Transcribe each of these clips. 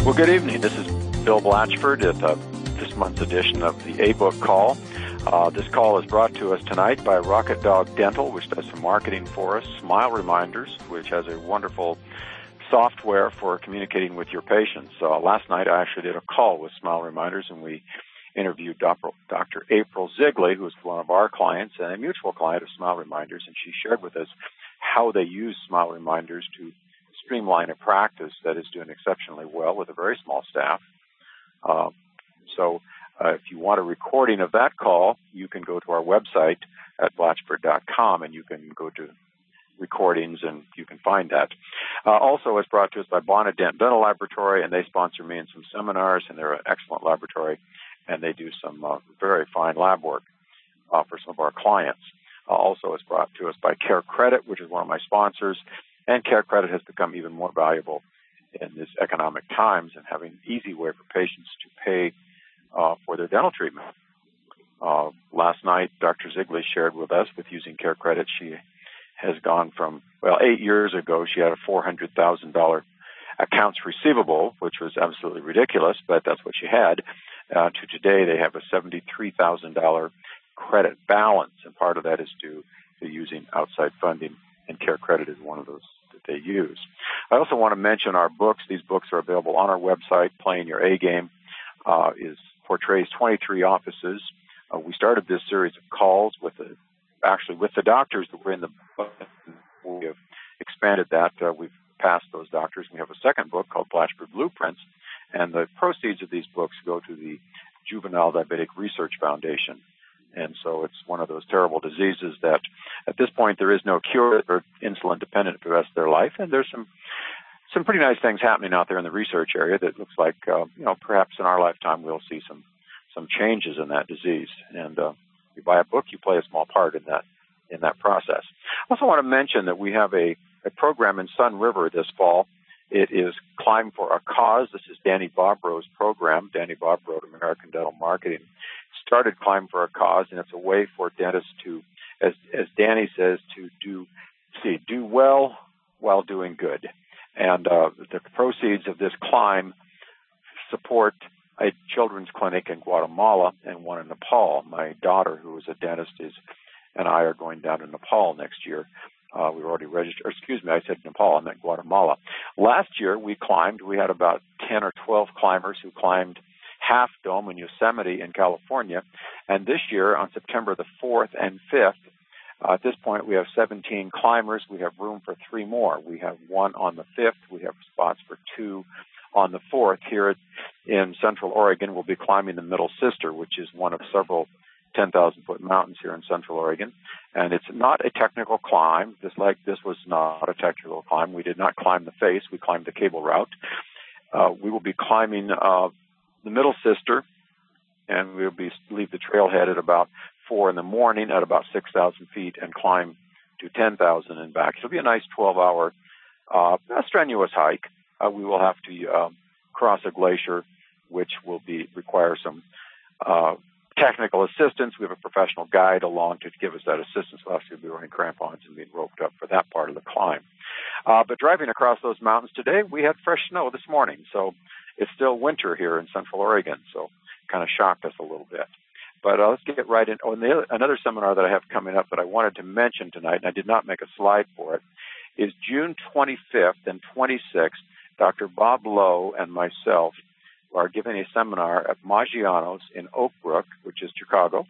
Well, good evening. This is Bill Blatchford at this month's edition of the A-Book Call. This call is brought to us tonight by Rocket Dog Dental, which does some marketing for us, Smile Reminders, which has a wonderful software for communicating with your patients. Last night I actually did a call with Smile Reminders, and we interviewed Dr. April Zigley, who is one of our clients and a mutual client of Smile Reminders, and she shared with us how they use Smile Reminders to streamline a practice that is doing exceptionally well with a very small staff. If you want a recording of that call, you can go to our website at Blatchford.com, and you can go to recordings, and you can find that. Also, it's brought to us by Bonadent Dental Laboratory, and they sponsor me in some seminars, and they're an excellent laboratory, and they do some very fine lab work for some of our clients. Also, it's brought to us by Care Credit, which is one of my sponsors, and Care Credit has become even more valuable in this economic times and having an easy way for patients to pay for their dental treatment. Last night, Dr. Zigley shared with us with using Care Credit, she has gone from, 8 years ago, she had a $400,000 accounts receivable, which was absolutely ridiculous, but that's what she had, to today they have a $73,000 credit balance, and part of that is due to using outside funding, and Care Credit is one of those that they use. I also want to mention our books. These books are available on our website. Playing Your A Game portrays 23 offices. We started this series of calls with the doctors that were in the book. We have expanded that. We've passed those doctors. We have a second book called Blatchford Blueprints, and the proceeds of these books go to the Juvenile Diabetic Research Foundation. And so it's one of those terrible diseases that at this point there is no cure. They're insulin dependent for the rest of their life. And there's some pretty nice things happening out there in the research area that looks like, perhaps in our lifetime we'll see some changes in that disease. And you buy a book, you play a small part in that process. I also want to mention that we have a program in Sun River this fall. It is Climb for a Cause. This is Danny Bobro's program. Danny Bobro at American Dental Marketing started Climb for a Cause, and it's a way for dentists to, as Danny says, to do well while doing good. And the proceeds of this climb support a children's clinic in Guatemala and one in Nepal. My daughter, who is a dentist, and I are going down to Nepal next year. We've already registered. I said Nepal, I meant Guatemala. Last year we climbed. We had about 10 or 12 climbers who climbed Half Dome in Yosemite in California. And this year, on September the 4th and 5th, at this point we have 17 climbers. We have room for 3 more. We have 1 on the 5th. We have spots for 2 on the 4th. Here in Central Oregon, we'll be climbing the Middle Sister, which is one of several 10,000-foot mountains here in Central Oregon. And it's not a technical climb. This was not a technical climb. We did not climb the face. We climbed the cable route. We will be climbing the Middle Sister, and we'll leave the trailhead at about 4 in the morning at about 6,000 feet and climb to 10,000 and back. It'll be a nice 12-hour strenuous hike. We will have to cross a glacier, which will require some technical assistance. We have a professional guide along to give us that assistance. We'll have to be wearing crampons and being roped up for that part of the climb. But driving across those mountains today, we had fresh snow this morning, so it's still winter here in Central Oregon, so kind of shocked us a little bit. But let's get right in. Another seminar that I have coming up that I wanted to mention tonight, and I did not make a slide for it, is June 25th and 26th. Dr. Bob Lowe and myself are giving a seminar at Maggiano's in Oak Brook, which is Chicago.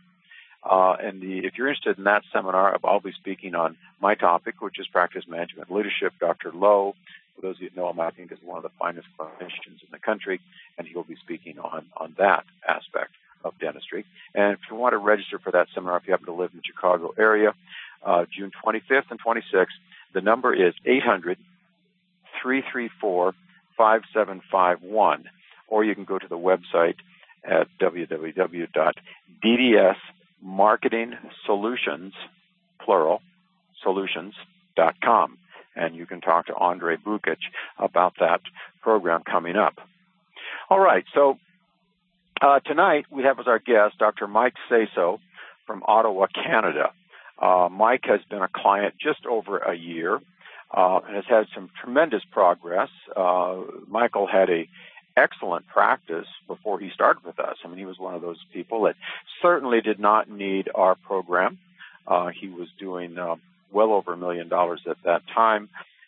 If you're interested in that seminar, I'll be speaking on my topic, which is practice management leadership. Dr. Lowe, for those of you who know him, I think is one of the finest clinicians in the country, and he will be speaking on that aspect of dentistry. And if you want to register for that seminar, if you happen to live in the Chicago area, June 25th and 26th, the number is 800-334-5751, or you can go to the website at www.ddsmarketingsolutions, plural, solutions.com. And you can talk to Andre Bukic about that program coming up. All right, so tonight we have as our guest Dr. Mike Saso from Ottawa, Canada. Mike has been a client just over a year and has had some tremendous progress. Michael had a excellent practice before he started with us. I mean, he was one of those people that certainly did not need our program. He was doing well over $1 million at that time,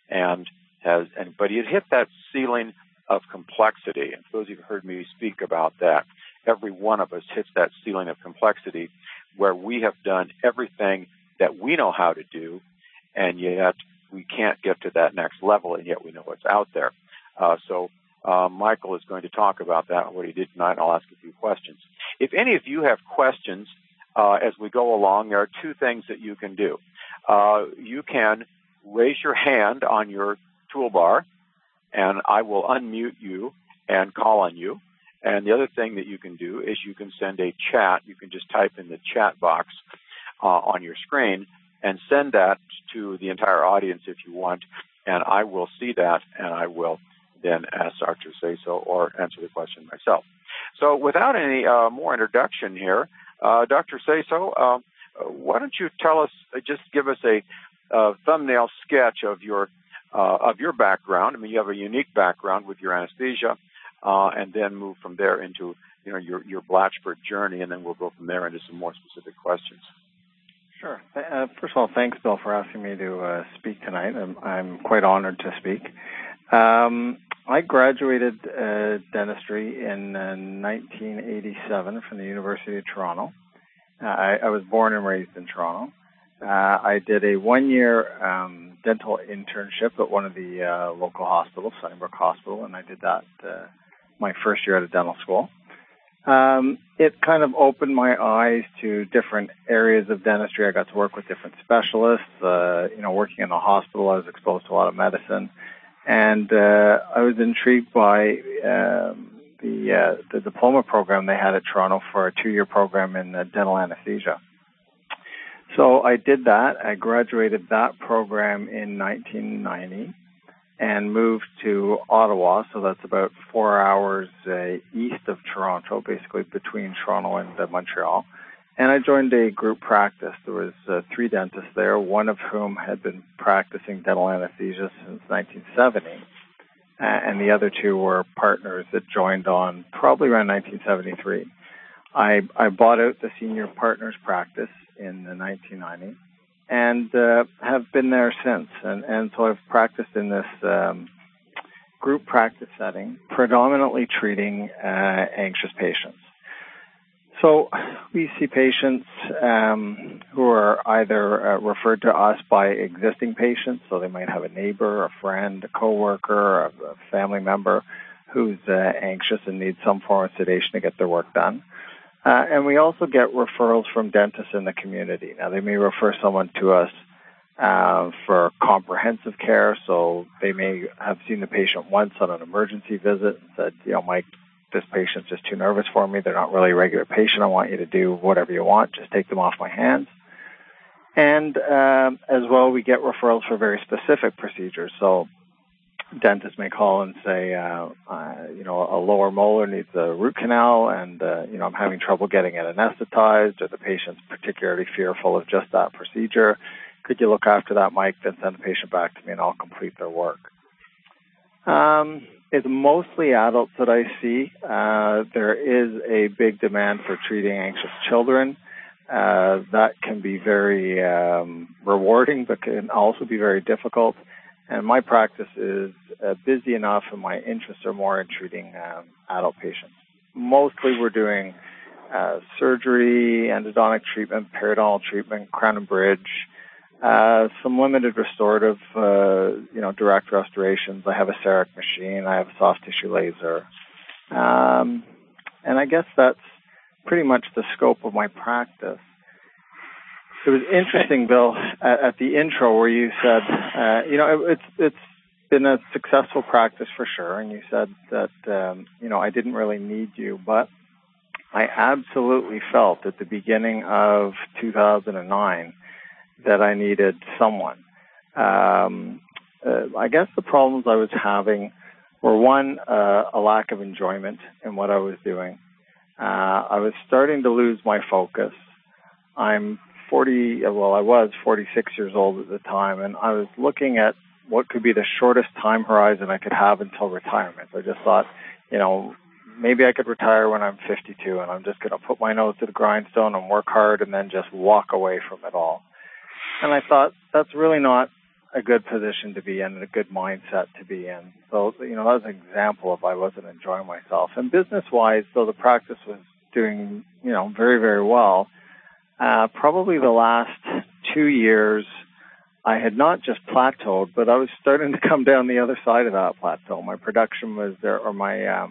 but he had hit that ceiling of complexity. And for those of you who heard me speak about that, every one of us hits that ceiling of complexity where we have done everything that we know how to do, and yet we can't get to that next level, and yet we know what's out there. So Michael is going to talk about that, what he did tonight, and I'll ask a few questions. If any of you have questions as we go along, there are two things that you can do. You can raise your hand on your toolbar, and I will unmute you and call on you. And the other thing that you can do is you can send a chat. You can just type in the chat box on your screen and send that to the entire audience if you want, and I will see that, and I will then ask Dr. Sayso or answer the question myself. So without any more introduction here, Dr. Sayso, why don't you tell us, just give us a thumbnail sketch of your background. I mean, you have a unique background with your anesthesia, and then move from there into your Blatchford journey, and then we'll go from there into some more specific questions. Sure. First of all, thanks, Bill, for asking me to speak tonight. I'm quite honored to speak. I graduated dentistry in 1987 from the University of Toronto. I was born and raised in Toronto. I did a one-year dental internship at one of the local hospitals, Sunnybrook Hospital, and I did that my first year at a dental school. It kind of opened my eyes to different areas of dentistry. I got to work with different specialists. Working in a hospital, I was exposed to a lot of medicine. And I was intrigued by the diploma program they had at Toronto for a 2-year program in dental anesthesia. So I did that. I graduated that program in 1990 and moved to Ottawa. So that's about 4 hours east of Toronto, basically between Toronto and Montreal. And I joined a group practice. There was 3 dentists there, one of whom had been practicing dental anesthesia since 1970. And the other 2 were partners that joined on probably around 1973. I bought out the senior partners practice in the 1990s and have been there since. And so I've practiced in this group practice setting, predominantly treating anxious patients. So we see patients who are either referred to us by existing patients, so they might have a neighbor, a friend, a coworker, a family member who's anxious and needs some form of sedation to get their work done. And we also get referrals from dentists in the community. Now, they may refer someone to us for comprehensive care, so they may have seen the patient once on an emergency visit and said, Mike, this patient's just too nervous for me. They're not really a regular patient. I want you to do whatever you want. Just take them off my hands. And as well, we get referrals for very specific procedures. So dentists may call and say, a lower molar needs a root canal, and, I'm having trouble getting it anesthetized, or the patient's particularly fearful of just that procedure. Could you look after that, Mike? Then send the patient back to me, and I'll complete their work. It's mostly adults that I see. There is a big demand for treating anxious children. That can be very rewarding, but can also be very difficult. And my practice is busy enough, and my interests are more in treating adult patients. Mostly we're doing surgery, endodontic treatment, periodontal treatment, crown and bridge, some limited restorative, direct restorations. I have a CEREC machine. I have a soft tissue laser. And I guess that's pretty much the scope of my practice. It was interesting, Bill, at the intro where you said, it's been a successful practice for sure. And you said that, I didn't really need you, but I absolutely felt at the beginning of 2009 that I needed someone. I guess the problems I was having were, one, a lack of enjoyment in what I was doing. I was starting to lose my focus. I was 46 years old at the time, and I was looking at what could be the shortest time horizon I could have until retirement. I just thought, maybe I could retire when I'm 52 and I'm just going to put my nose to the grindstone and work hard and then just walk away from it all. And I thought that's really not a good position to be in and a good mindset to be in. So, that was an example of I wasn't enjoying myself. And business-wise, though the practice was doing, very, very well, probably the last 2 years, I had not just plateaued, but I was starting to come down the other side of that plateau. My production was there, or my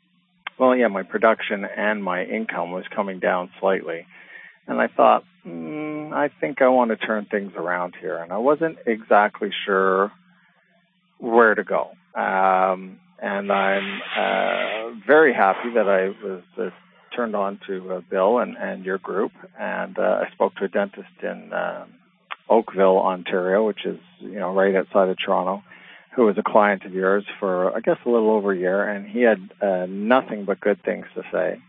production and my income was coming down slightly. And I thought, I think I want to turn things around here. And I wasn't exactly sure where to go. And I'm very happy that I was turned on to Bill and your group. And I spoke to a dentist in Oakville, Ontario, which is, right outside of Toronto, who was a client of yours for, I guess, a little over a year. And he had nothing but good things to say.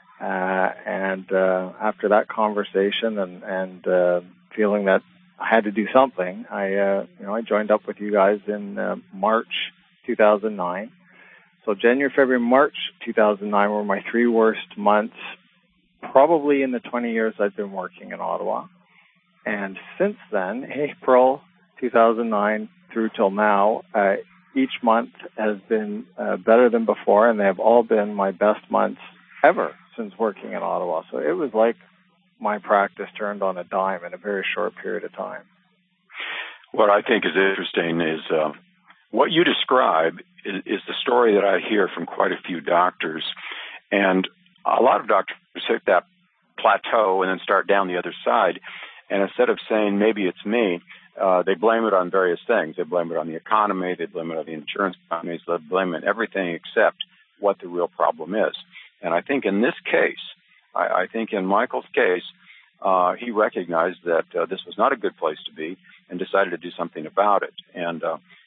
And after that conversation and feeling that I had to do something, I joined up with you guys in March 2009. So January, February, March 2009 were my 3 worst months, probably in the 20 years I've been working in Ottawa. And since then, April 2009 through till now, each month has been better than before, and they have all been my best months ever since working in Ottawa. So it was like my practice turned on a dime in a very short period of time. What I think is interesting is what you describe is the story that I hear from quite a few doctors. And a lot of doctors hit that plateau and then start down the other side. And instead of saying, maybe it's me, they blame it on various things. They blame it on the economy. They blame it on the insurance companies. They blame it on everything except what the real problem is. And I think in this case, I think in Michael's case, he recognized that this was not a good place to be and decided to do something about it. And,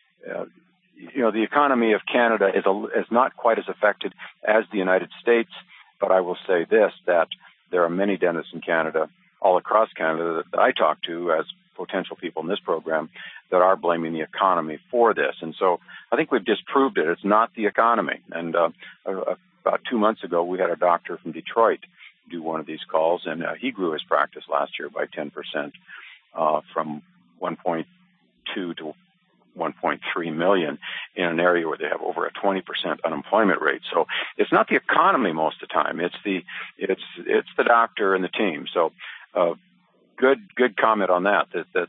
the economy of Canada is not quite as affected as the United States, but I will say this, that there are many dentists in Canada, all across Canada, that I talk to as potential people in this program that are blaming the economy for this. And so I think we've disproved it. It's not the economy. And about 2 months ago, we had a doctor from Detroit do one of these calls, and he grew his practice last year by 10% from 1.2 to 1.3 million in an area where they have over a 20% unemployment rate. So it's not the economy most of the time. It's the doctor and the team. So good comment on that.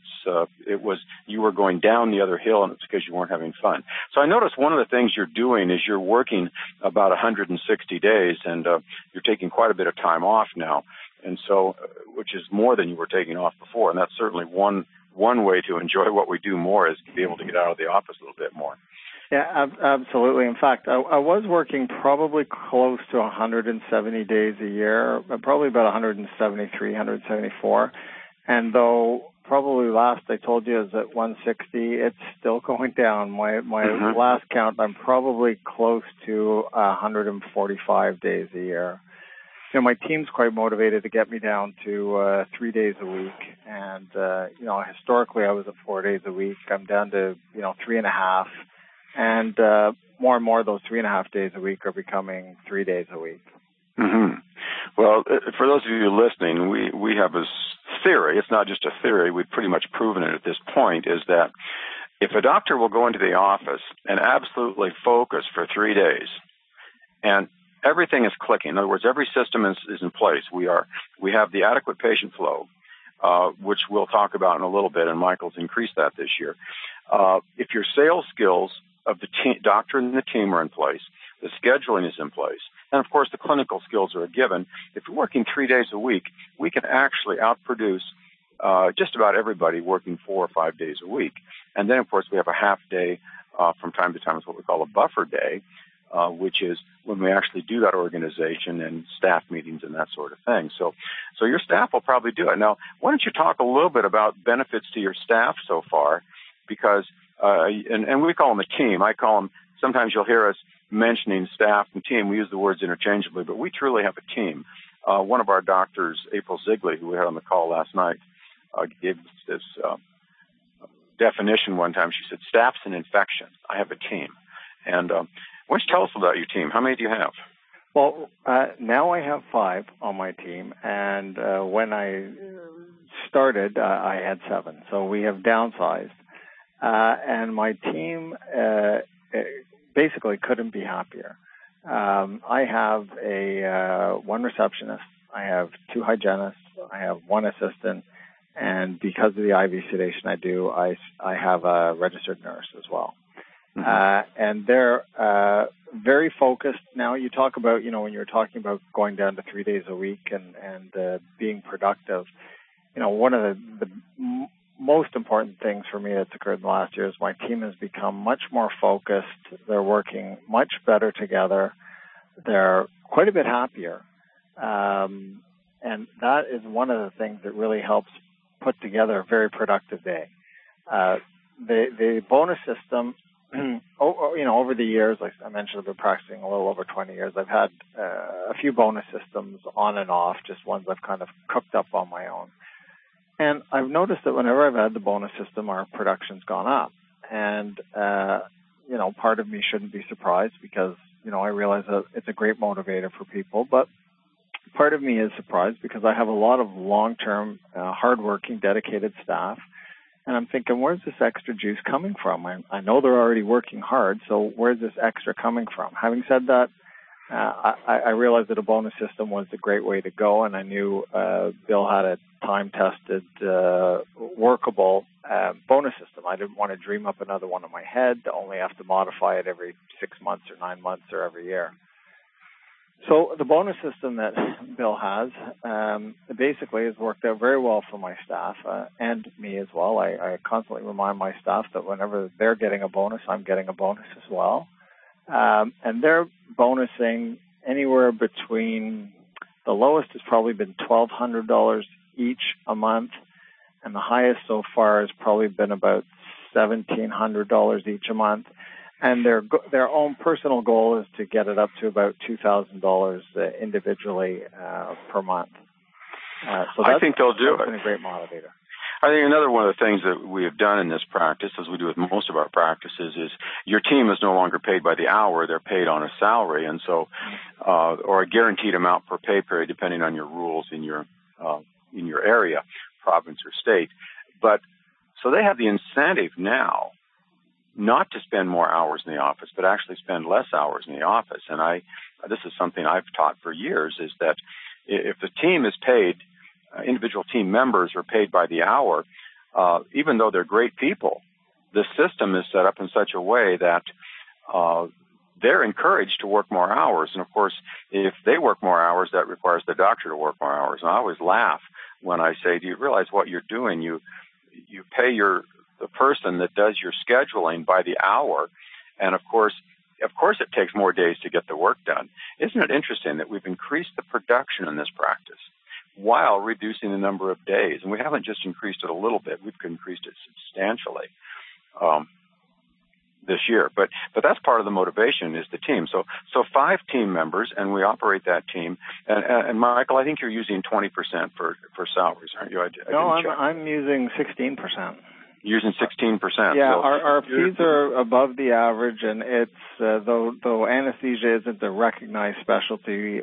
You were going down the other hill, and it's because you weren't having fun. So I noticed one of the things you're doing is you're working about 160 days, and you're taking quite a bit of time off now, and so which is more than you were taking off before. And that's certainly one way to enjoy what we do more, is to be able to get out of the office a little bit more. Yeah, absolutely. In fact, I was working probably close to 170 days a year, probably about 173, 174. And though probably last I told you is at 160, it's still going down. My last count, I'm probably close to 145 days a year. My team's quite motivated to get me down to 3 days a week. And, historically I was at 4 days a week. I'm down to, 3.5. And more and more those 3.5 days a week are becoming 3 days a week. Mm-hmm. Well, for those of you listening, we have a theory. It's not just a theory. We've pretty much proven it at this point, is that if a doctor will go into the office and absolutely focus for 3 days, and everything is clicking. In other words, every system is in place. We have the adequate patient flow, which we'll talk about in a little bit, and Michael's increased that this year. If your sales skills of the doctor and the team are in place, the scheduling is in place, and of course the clinical skills are a given. If you're working 3 days a week, we can actually outproduce just about everybody working 4 or 5 days a week. And then, of course, we have a half day from time to time. It's what we call a buffer day, which is when we actually do that organization and staff meetings and that sort of thing. So your staff will probably do it. Now, why don't you talk a little bit about benefits to your staff so far? Because, and we call them a team. I call them, sometimes you'll hear us mentioning staff and team. We use the words interchangeably, but we truly have a team. One of our doctors, April Zigley, who we had on the call last night, gave us this definition one time. She said, staff's an infection. I have a team. And Why don't you tell us about your team? How many do you have? Well, now I have 5 on my team, and when I started, I had 7. So we have downsized. And my team basically couldn't be happier. I have one receptionist, I have 2 hygienists, I have 1 assistant, and because of the IV sedation I do, I have a registered nurse as well. And they're very focused. Now you talk about, when you're talking about going down to 3 days a week and being productive, one of the most important things for me that's occurred in the last year is my team has become much more focused. They're working much better together. They're quite a bit happier. And that is one of the things that really helps put together a very productive day. The bonus system, over the years, like I mentioned, I've been practicing a little over 20 years. I've had a few bonus systems on and off, just ones I've kind of cooked up on my own. And I've noticed that whenever I've had the bonus system, our production's gone up. And, part of me shouldn't be surprised because, I realize that it's a great motivator for people. But part of me is surprised because I have a lot of long-term, hardworking, dedicated staff. And I'm thinking, where's this extra juice coming from? I know they're already working hard, so where's this extra coming from? Having said that, I realized that a bonus system was a great way to go, and I knew Bill had a time-tested, workable bonus system. I didn't want to dream up another one in my head, to only have to modify it every 6 months or 9 months or every year. So the bonus system that Bill has basically has worked out very well for my staff and me as well. I constantly remind my staff that whenever they're getting a bonus, I'm getting a bonus as well. And they're bonusing anywhere between, the lowest has probably been $1,200 each a month, and the highest so far has probably been about $1,700 each a month. And their own personal goal is to get it up to about $2,000 individually per month. So I think they'll do it. That's been a great motivator. I think another one of the things that we have done in this practice, as we do with most of our practices, is your team is no longer paid by the hour; they're paid on a salary, and so or a guaranteed amount per pay period, depending on your rules in your area, province or state. But so they have the incentive now not to spend more hours in the office, but actually spend less hours in the office. And this is something I've taught for years, is that if the team is paid, individual team members are paid by the hour, even though they're great people, the system is set up in such a way that they're encouraged to work more hours. And of course, if they work more hours, that requires the doctor to work more hours. And I always laugh when I say, do you realize what you're doing? You pay the person that does your scheduling by the hour. And of course, it takes more days to get the work done. Isn't it interesting that we've increased the production in this practice while reducing the number of days? And we haven't just increased it a little bit. We've increased it substantially this year. But that's part of the motivation, is the team. So 5 team members, and we operate that team. And Michael, I think you're using 20% for salaries, aren't you? No, I'm using 16%. Using 16%. Yeah, so our fees are above the average, and it's though anesthesia isn't a recognized specialty.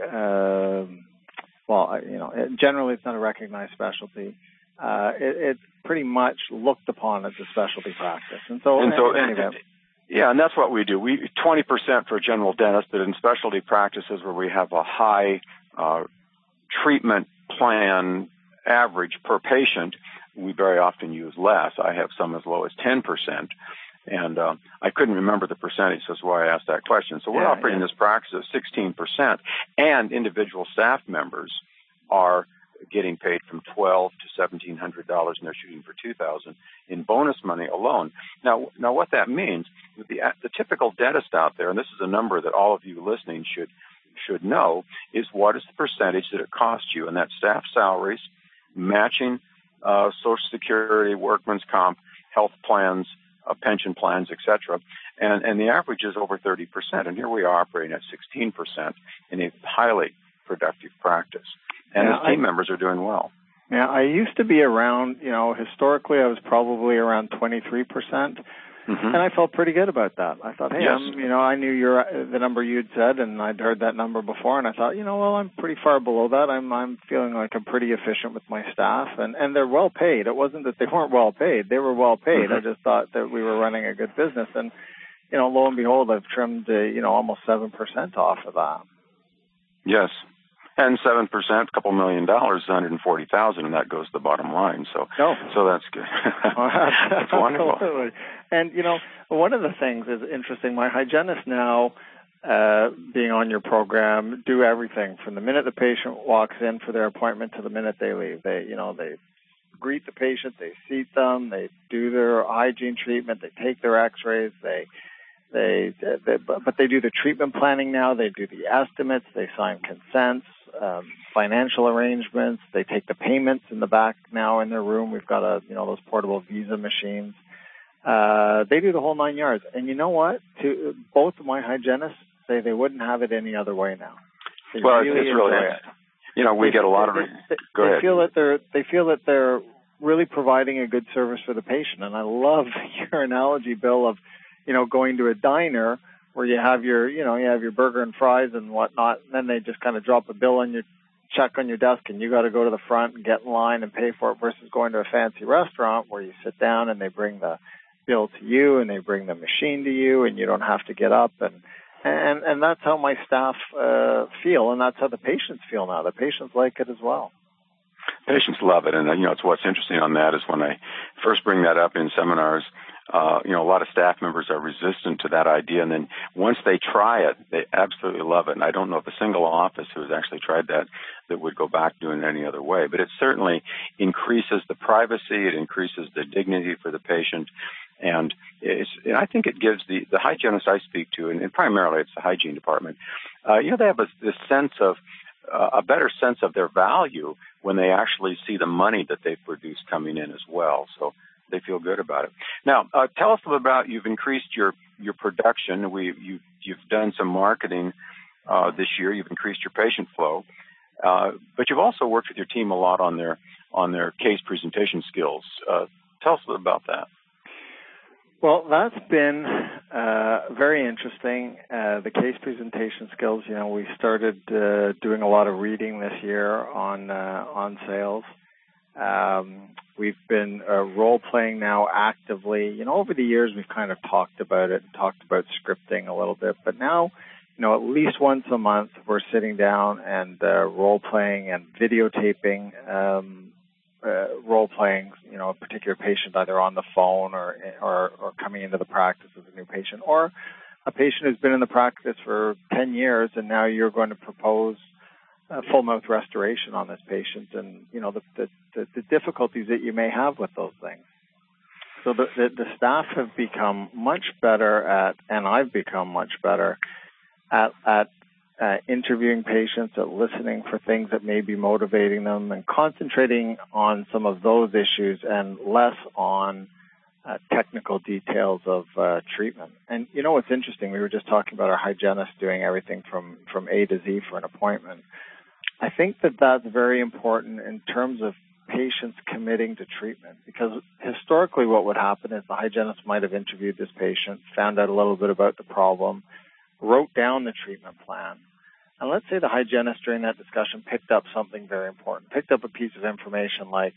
Generally it's not a recognized specialty. It's pretty much looked upon as a specialty practice, and that's what we do. We 20% for a general dentist, but in specialty practices where we have a high treatment plan average per patient, we very often use less. I have some as low as 10%, and I couldn't remember the percentage. That's why I asked that question. So we're operating this practice at 16%, and individual staff members are getting paid from $1,200 to $1,700, and they're shooting for $2,000 in bonus money alone. Now, what that means, the typical dentist out there, and this is a number that all of you listening should know, is what is the percentage that it costs you, and that's staff salaries, matching Social Security, workman's comp, health plans, pension plans, etc. And the average is over 30%. And here we are operating at 16% in a highly productive practice. And the team members are doing well. Yeah, I used to be around, historically I was probably around 23%. And I felt pretty good about that. I thought, hey, I knew the number you'd said, and I'd heard that number before, and I thought, I'm pretty far below that. I'm feeling like I'm pretty efficient with my staff, and they're well paid. It wasn't that they weren't well paid; they were well paid. I just thought that we were running a good business, and lo and behold, I've trimmed almost 7% off of that. Yes. And 7%, a couple $1 million, $140,000, and that goes to the bottom line. So that's good. That's wonderful. Absolutely. And one of the things is interesting. My hygienists now, being on your program, do everything from the minute the patient walks in for their appointment to the minute they leave. They greet the patient, they seat them, they do their hygiene treatment, they take their X-rays, but they do the treatment planning now. They do the estimates. They sign consents, financial arrangements. They take the payments in the back now in their room. We've got those portable Visa machines. They do the whole 9 yards. And you know what? Both of my hygienists say they wouldn't have it any other way now. They really enjoy it. We get a lot of. Go ahead. They feel that they're really providing a good service for the patient. And I love your analogy, Bill, of going to a diner where you have your burger and fries and whatnot, and then they just kind of drop a bill on your check on your desk, and you got to go to the front and get in line and pay for it, versus going to a fancy restaurant where you sit down and they bring the bill to you and they bring the machine to you, and you don't have to get up. And that's how my staff feel, and that's how the patients feel now. The patients like it as well. Patients love it, and it's what's interesting on that is when I first bring that up in seminars. A lot of staff members are resistant to that idea, and then once they try it, they absolutely love it. And I don't know of a single office who has actually tried that would go back doing it any other way. But it certainly increases the privacy, it increases the dignity for the patient, and I think it gives the hygienists I speak to, and primarily it's the hygiene department, they have this sense of a better sense of their value when they actually see the money that they've produced coming in as well. So they feel good about it. Now, tell us a little about, you've increased your production. You've done some marketing this year. You've increased your patient flow, but you've also worked with your team a lot on their case presentation skills. Tell us a little about that. Well, that's been very interesting. The case presentation skills. We started doing a lot of reading this year on sales. We've been role-playing now actively. Over the years, we've kind of talked about it, talked about scripting a little bit. But now, at least once a month, we're sitting down and role-playing and videotaping, role-playing, a particular patient either on the phone or coming into the practice as a new patient, or a patient who's been in the practice for 10 years, and now you're going to propose full mouth restoration on this patient, and the difficulties that you may have with those things. So the staff have become much better at, and I've become much better at interviewing patients, at listening for things that may be motivating them, and concentrating on some of those issues and less on technical details of treatment. And what's interesting, we were just talking about our hygienist doing everything from A to Z for an appointment. I think that that's very important in terms of patients committing to treatment, because historically what would happen is the hygienist might have interviewed this patient, found out a little bit about the problem, wrote down the treatment plan, and let's say the hygienist during that discussion picked up something very important, picked up a piece of information like,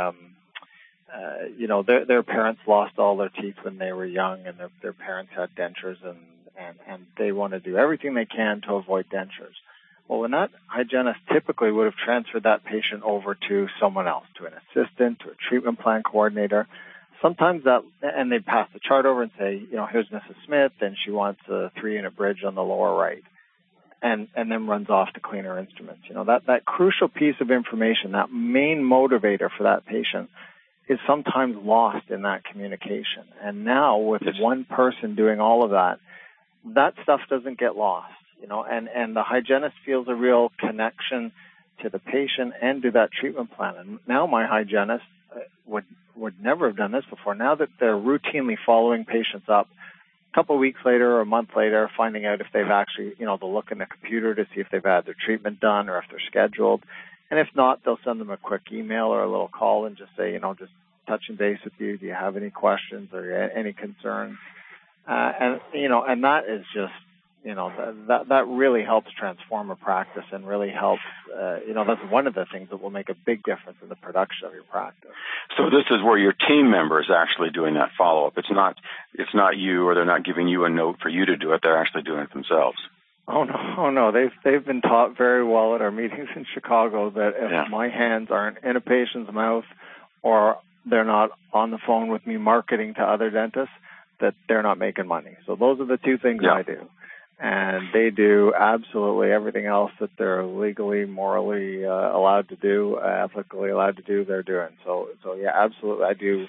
their parents lost all their teeth when they were young, and their parents had dentures, and they want to do everything they can to avoid dentures. Well, when that hygienist typically would have transferred that patient over to someone else, to an assistant, to a treatment plan coordinator. Sometimes and they pass the chart over and say, here's Mrs. Smith, and she wants a 3-unit bridge on the lower right, and then runs off to clean her instruments. That crucial piece of information, that main motivator for that patient, is sometimes lost in that communication. And now with one person doing all of that stuff doesn't get lost. And the hygienist feels a real connection to the patient and to that treatment plan. And now my hygienist would never have done this before. Now that they're routinely following patients up, a couple of weeks later or a month later, finding out if they've actually, they'll look in the computer to see if they've had their treatment done or if they're scheduled. And if not, they'll send them a quick email or a little call and just say, just touching base with you. Do you have any questions or any concerns? And that is just, that really helps transform a practice and really helps, that's one of the things that will make a big difference in the production of your practice. So this is where your team member is actually doing that follow-up. It's not you, or they're not giving you a note for you to do it. They're actually doing it themselves. Oh no. They've been taught very well at our meetings in Chicago that if my hands aren't in a patient's mouth or they're not on the phone with me marketing to other dentists, that they're not making money. So those are the two things I do. And they do absolutely everything else that they're legally, morally allowed to do, ethically allowed to do, they're doing. So yeah, absolutely. I do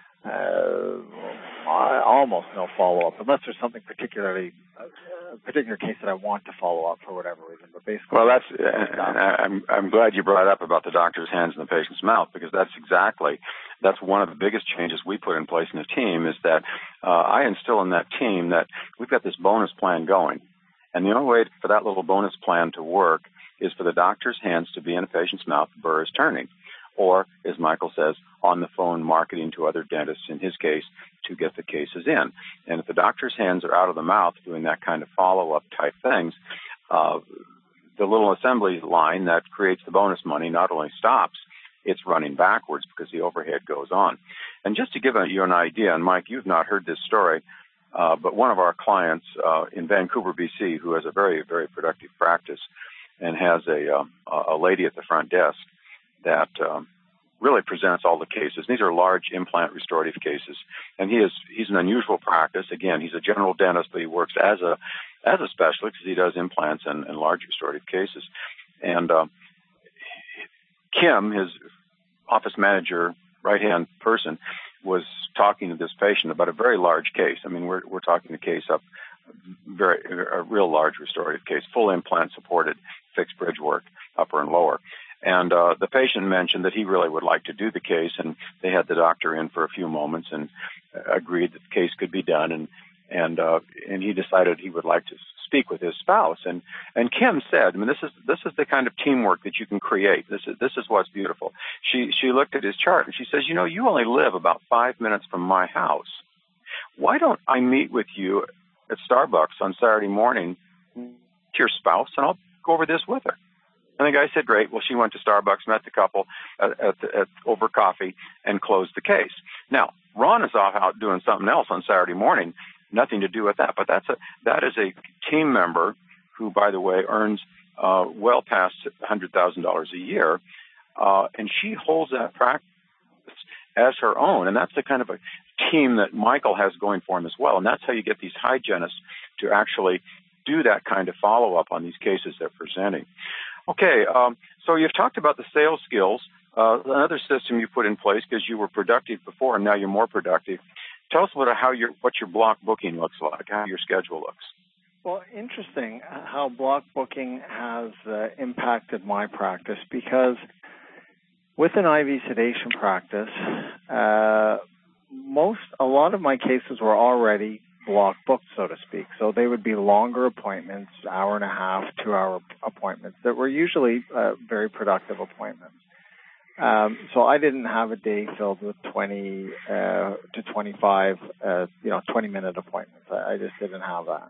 almost no follow-up, unless there's something particular case that I want to follow up for whatever reason. But basically, well, I'm glad you brought up about the doctor's hands in the patient's mouth, because that's one of the biggest changes we put in place in the team, is that I instill in that team that we've got this bonus plan going, and the only way for that little bonus plan to work is for the doctor's hands to be in a patient's mouth, the burr is turning, or, as Michael says, on the phone marketing to other dentists, in his case, to get the cases in. And if the doctor's hands are out of the mouth doing that kind of follow-up type things, the little assembly line that creates the bonus money not only stops, it's running backwards because the overhead goes on. And just to give you an idea, and Mike, you've not heard this story, but one of our clients in Vancouver, BC, who has a very, very productive practice and has a lady at the front desk that really presents all the cases. These are large implant restorative cases, and he's an unusual practice. Again, he's a general dentist, but he works as a specialist because he does implants and large restorative cases. And Kim, his office manager, right-hand person, was talking to this patient about a very large case. I mean, we're talking a case up, a real large restorative case, full implant supported, fixed bridge work, upper and lower. And the patient mentioned that he really would like to do the case, and they had the doctor in for a few moments and agreed that the case could be done, and he decided he would like to speak with his spouse. And Kim said, I mean, this is the kind of teamwork that you can create. This is what's beautiful. She looked at his chart and she says, you only live about 5 minutes from my house. Why don't I meet with you at Starbucks on Saturday morning to your spouse, and I'll go over this with her. And the guy said, great. Well, she went to Starbucks, met the couple over coffee, and closed the case. Now, Ron is off out doing something else on Saturday morning, nothing to do with that. But that is a team member who, by the way, earns well past $100,000 a year, and she holds that practice as her own. And that's the kind of a team that Michael has going for him as well. And that's how you get these hygienists to actually do that kind of follow-up on these cases they're presenting. Okay, so you've talked about the sales skills, another system you put in place because you were productive before and now you're more productive. Tell us about what your block booking looks like, how your schedule looks. Well, interesting how block booking has impacted my practice, because with an IV sedation practice, a lot of my cases were already block booked, so to speak. So they would be longer appointments, hour and a half, 2-hour appointments that were usually very productive appointments. So I didn't have a day filled with 20 to 25, 20-minute appointments. I just didn't have that.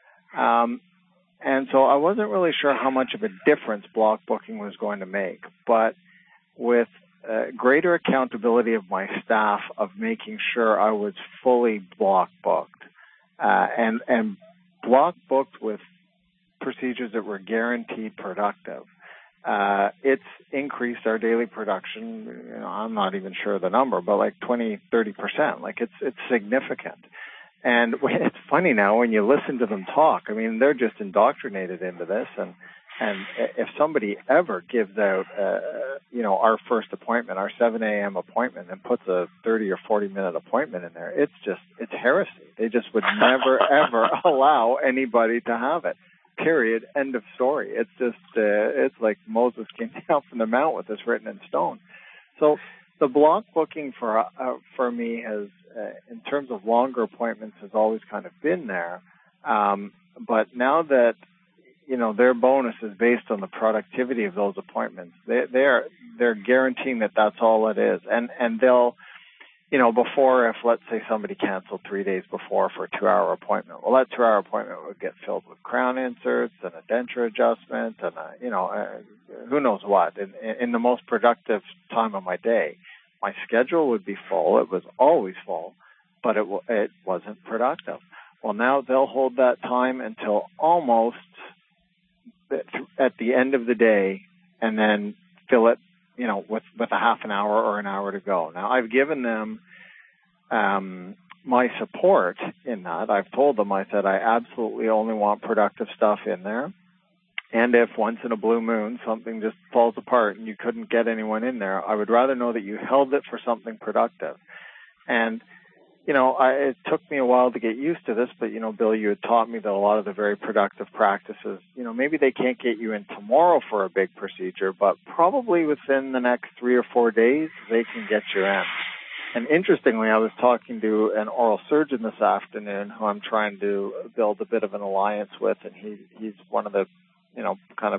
And so I wasn't really sure how much of a difference block booking was going to make. But with greater accountability of my staff of making sure I was fully block booked, and block booked with procedures that were guaranteed productive, it's increased our daily production. I'm not even sure the number, but like 20, 30%. Like it's significant. And it's funny now when you listen to them talk. I mean, they're just indoctrinated into this. And if somebody ever gives out, our first appointment, our 7 a.m. appointment, and puts a 30 or 40-minute appointment in there, it's heresy. They just would never, ever allow anybody to have it. Period. End of story. It's just, it's like Moses came down from the mount with this written in stone. So the block booking for me has, in terms of longer appointments, has always kind of been there. But now that, their bonus is based on the productivity of those appointments, they're guaranteeing that that's all it is. And they'll before, if let's say somebody canceled 3 days before for a 2-hour appointment, well, that 2-hour appointment would get filled with crown inserts and a denture adjustment and who knows what. In the most productive time of my day, my schedule would be full. It was always full, but it wasn't productive. Well, now they'll hold that time until almost at the end of the day, and then fill it, with a half an hour or an hour to go. Now, I've given them my support in that. I've told them, I said, I absolutely only want productive stuff in there. And if once in a blue moon something just falls apart and you couldn't get anyone in there, I would rather know that you held it for something productive. And, it took me a while to get used to this, but, Bill, you had taught me that a lot of the very productive practices, maybe they can't get you in tomorrow for a big procedure, but probably within the next 3 or 4 days, they can get you in. And interestingly, I was talking to an oral surgeon this afternoon who I'm trying to build a bit of an alliance with, and he's one of the, kind of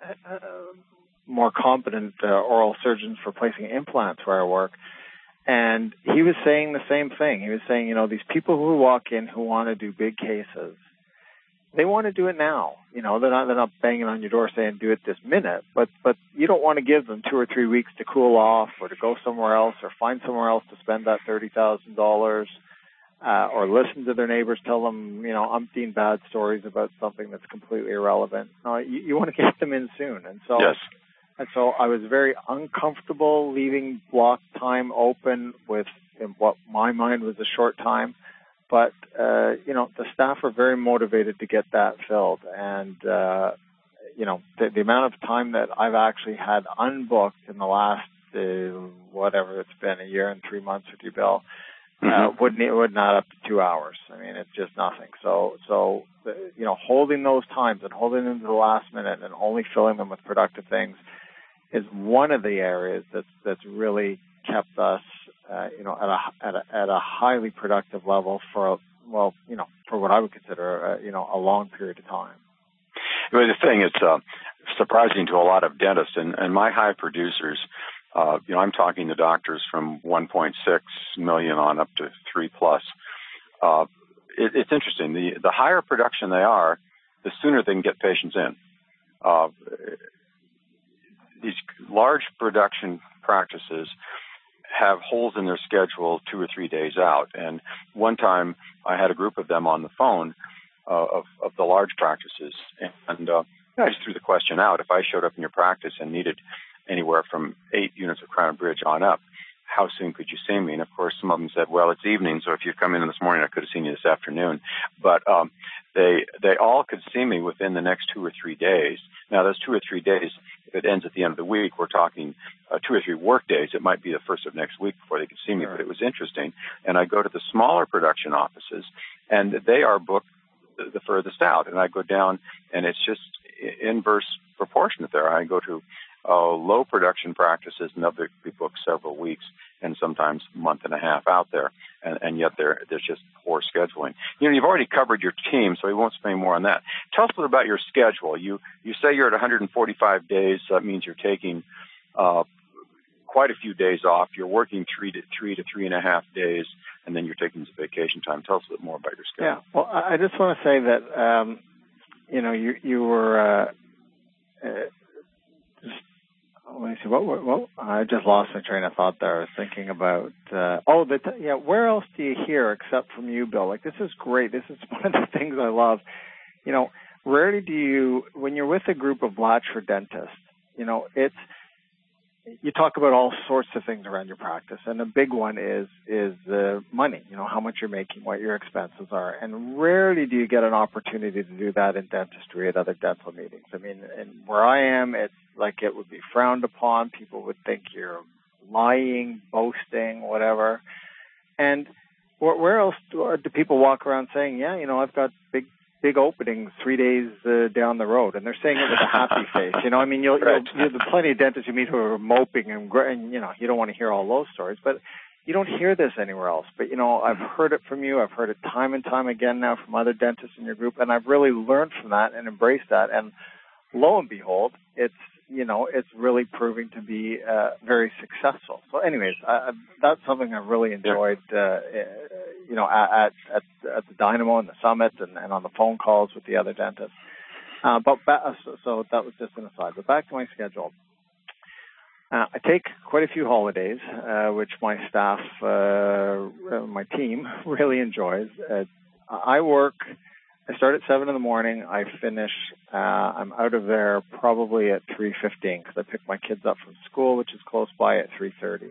more competent oral surgeons for placing implants where I work. And he was saying the same thing. He was saying, these people who walk in who want to do big cases, they want to do it now. They're not banging on your door saying do it this minute, but you don't want to give them 2 or 3 weeks to cool off or to go somewhere else or find somewhere else to spend that $30,000 or listen to their neighbors tell them, umpteen bad stories about something that's completely irrelevant. No, you want to get them in soon. And so, yes. And so I was very uncomfortable leaving block time open with what my mind was a short time. But, the staff are very motivated to get that filled. And, the amount of time that I've actually had unbooked in the last, whatever it's been, 1 year and 3 months with you, Bill, would not up to 2 hours. I mean, it's just nothing. So, holding those times and holding them to the last minute and only filling them with productive things is one of the areas that's really kept us, at a highly productive level for what I would consider, a long period of time. Well, the thing, it's surprising to a lot of dentists and my high producers. I'm talking to doctors from 1.6 million on up to 3 plus. It's interesting. The higher production they are, the sooner they can get patients in. These large production practices have holes in their schedule 2 or 3 days out. And one time I had a group of them on the phone of the large practices. And I just threw the question out. If I showed up in your practice and needed anywhere from 8 units of Crown Bridge on up, how soon could you see me? And, of course, some of them said, well, it's evening, so if you come in this morning, I could have seen you this afternoon. But they all could see me within the next 2 or 3 days. Now, those 2 or 3 days, if it ends at the end of the week, we're talking 2 or 3 work days. It might be the first of next week before they could see me, but it was interesting. And I go to the smaller production offices, and they are booked the furthest out. And I go down, and it's just inverse proportionate there. I go to low production practices, and they'll be booked several weeks and sometimes a month and a half out there, and yet there's just poor scheduling. You've already covered your team, so we won't spend more on that. Tell us a little about your schedule. You say you're at 145 days. So that means you're taking quite a few days off. You're working 3 to 3.5 days, and then you're taking some vacation time. Tell us a bit more about your schedule. Yeah, well, I just want to say that you were. Let me see. What? I just lost my train of thought there. I was thinking about. Where else do you hear except from you, Bill? Like, this is great. This is one of the things I love. Rarely do you, when you're with a group of Blatchford dentists, you talk about all sorts of things around your practice, and a big one is the money. How much you're making, what your expenses are, and rarely do you get an opportunity to do that in dentistry at other dental meetings. I mean, and where I am, it's like it would be frowned upon. People would think you're lying, boasting, whatever. And where else do people walk around saying, yeah, I've got big openings 3 days down the road, and they're saying it with a happy face. You'll there's plenty of dentists you meet who are moping and you don't want to hear all those stories, but you don't hear this anywhere else. But I've heard it from you. I've heard it time and time again now from other dentists in your group, and I've really learned from that and embraced that. And lo and behold, it's it's really proving to be very successful. So anyways, that's something I really enjoyed, at the Dynamo and the Summit and on the phone calls with the other dentists. So that was just an aside. But back to my schedule. I take quite a few holidays, which my staff, my team really enjoys. I start at 7 in the morning. I finish, I'm out of there probably at 3:15 because I pick my kids up from school, which is close by, at 3:30.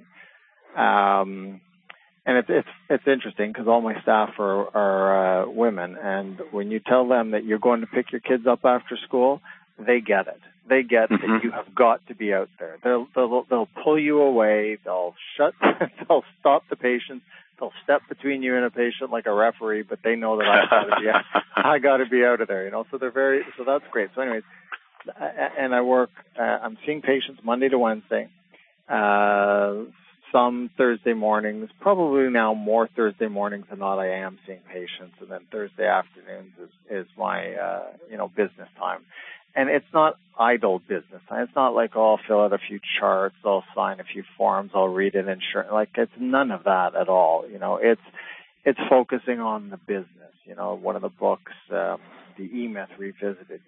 And it's interesting because all my staff are women, and when you tell them that you're going to pick your kids up after school, they get it. They get that you have got to be out there. They'll pull you away. They'll stop the patient. They'll step between you and a patient like a referee, but they know that I got to be out of there. So so that's great. So anyways, and I work. I'm seeing patients Monday to Wednesday. Some Thursday mornings, probably now more Thursday mornings than not. I am seeing patients, and then Thursday afternoons is my business time. And it's not idle business. It's not like, I'll fill out a few charts, I'll sign a few forms, I'll read an insurance. It's none of that at all. It's focusing on the business. One of the books, the E-Myth Revisited,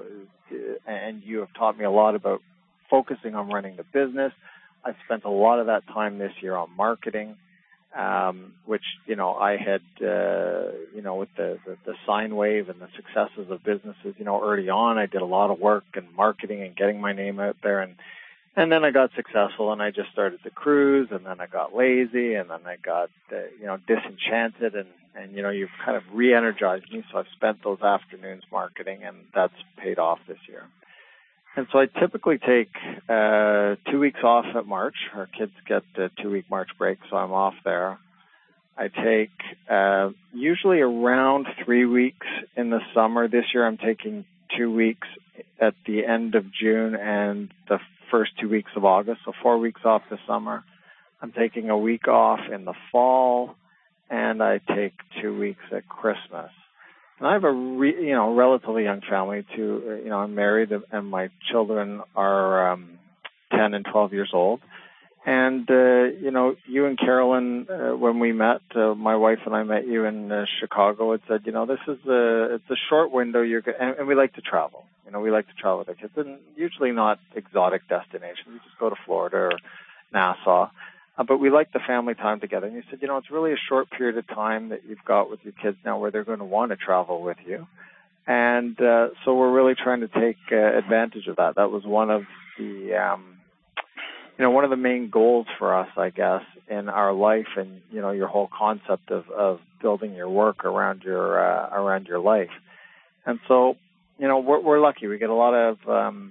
and you have taught me a lot about focusing on running the business. I've spent a lot of that time this year on marketing, which, I had, with the sine wave and the successes of businesses, early on, I did a lot of work in marketing and getting my name out there. And then I got successful and I just started to cruise, and then I got lazy, and then I got, disenchanted, and you've kind of re-energized me. So I've spent those afternoons marketing, and that's paid off this year. And so I typically take 2 weeks off at March. Our kids get a 2-week March break, so I'm off there. I take usually around 3 weeks in the summer. This year I'm taking 2 weeks at the end of June and the first 2 weeks of August, so 4 weeks off this summer. I'm taking a week off in the fall, and I take 2 weeks at Christmas. And I have a relatively young family too. I'm married, and my children are 10 and 12 years old. And you and Carolyn, when we met, my wife and I met you in Chicago. It said, this is it's a short window. And we like to travel. We like to travel with our kids, and usually not exotic destinations. We just go to Florida or Nassau. But we like the family time together. And you said, it's really a short period of time that you've got with your kids now where they're going to want to travel with you. And so we're really trying to take advantage of that. That was one of the, one of the main goals for us, I guess, in our life, and, your whole concept of building your work around your life. And so, we're lucky. We get a lot of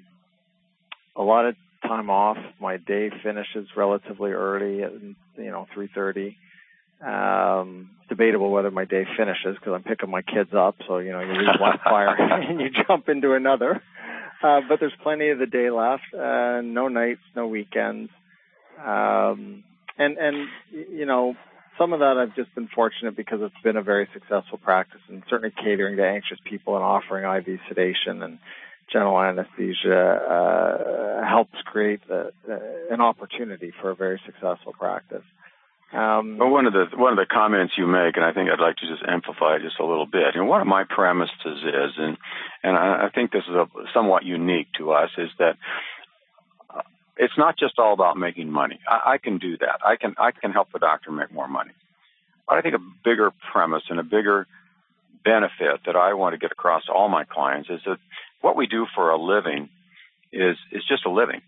time off. My day finishes relatively early at 3:30. Debatable whether my day finishes because I'm picking my kids up. So you leave one fire and you jump into another. But there's plenty of the day left. No nights, no weekends. And some of that I've just been fortunate because it's been a very successful practice, and certainly catering to anxious people and offering IV sedation and general anesthesia helps create an opportunity for a very successful practice. Well, one of the comments you make, and I think I'd like to just amplify just a little bit. One of my premises is, and I think this is somewhat unique to us, is that it's not just all about making money. I can do that. I can help the doctor make more money. But I think a bigger premise and a bigger benefit that I want to get across to all my clients is that what we do for a living is just a living.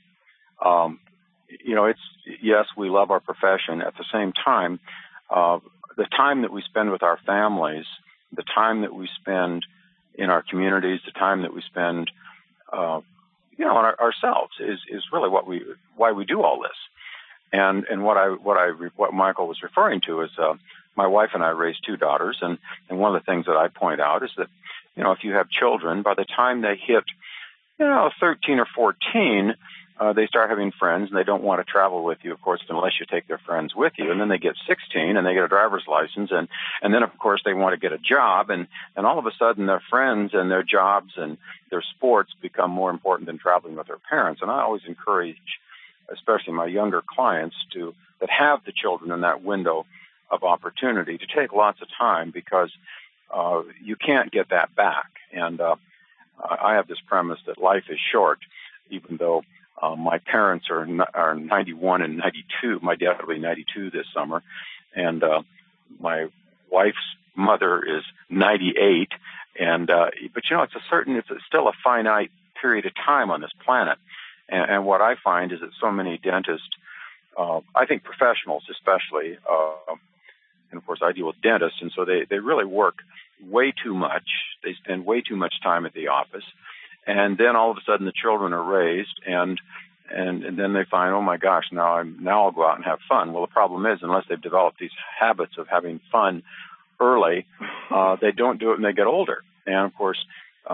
Yes, we love our profession. At the same time, the time that we spend with our families, the time that we spend in our communities, the time that we spend, on ourselves is really why we do all this. And what Michael was referring to is, my wife and I raised 2 daughters, and one of the things that I point out is that, if you have children, by the time they hit, 13 or 14, they start having friends, and they don't want to travel with you, of course, unless you take their friends with you. And then they get 16, and they get a driver's license, and then, of course, they want to get a job, and all of a sudden their friends and their jobs and their sports become more important than traveling with their parents. And I always encourage, especially my younger clients, that have the children in that window of opportunity, to take lots of time, because you can't get that back. And I have this premise that life is short, even though my parents are 91 and 92. My dad will be 92 this summer, and my wife's mother is 98. And but it's still a finite period of time on this planet. And what I find is that so many dentists, I think professionals especially, and of course I deal with dentists, and so they really work way too much. They spend way too much time at the office, and then all of a sudden the children are raised, and then they find, oh my gosh, now I'll go out and have fun. Well, the problem is, unless they've developed these habits of having fun early, they don't do it when they get older. And of course,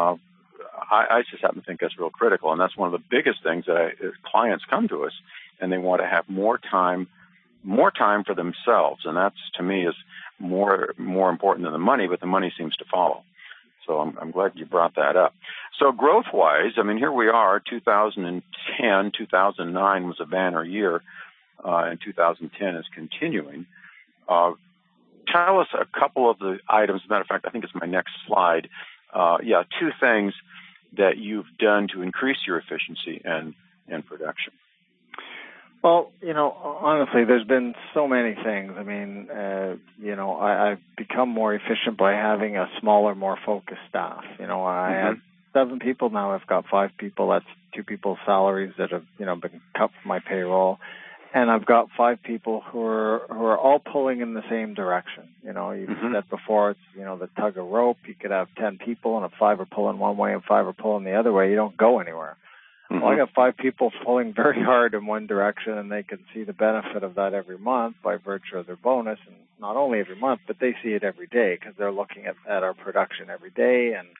I just happen to think that's real critical, and that's one of the biggest things that clients come to us, and they want to have more time for themselves, and that's, to me, is more important than the money, but the money seems to follow. So I'm glad you brought that up. So growth-wise, I mean, here we are, 2010, 2009 was a banner year, and 2010 is continuing. Tell us a couple of the items. As a matter of fact, I think it's my next slide. Two things that you've done to increase your efficiency and production. Well, honestly, there's been so many things. I mean, I've become more efficient by having a smaller, more focused staff. I had 7 people, now I've got 5 people. That's 2 people's salaries that have, been cut from my payroll. And I've got 5 people who are all pulling in the same direction. You said before, it's, the tug of rope. You could have 10 people, and if 5 are pulling one way and 5 are pulling the other way, you don't go anywhere. Well, I got 5 people pulling very hard in one direction, and they can see the benefit of that every month by virtue of their bonus, and not only every month, but they see it every day because they're looking at our production every day and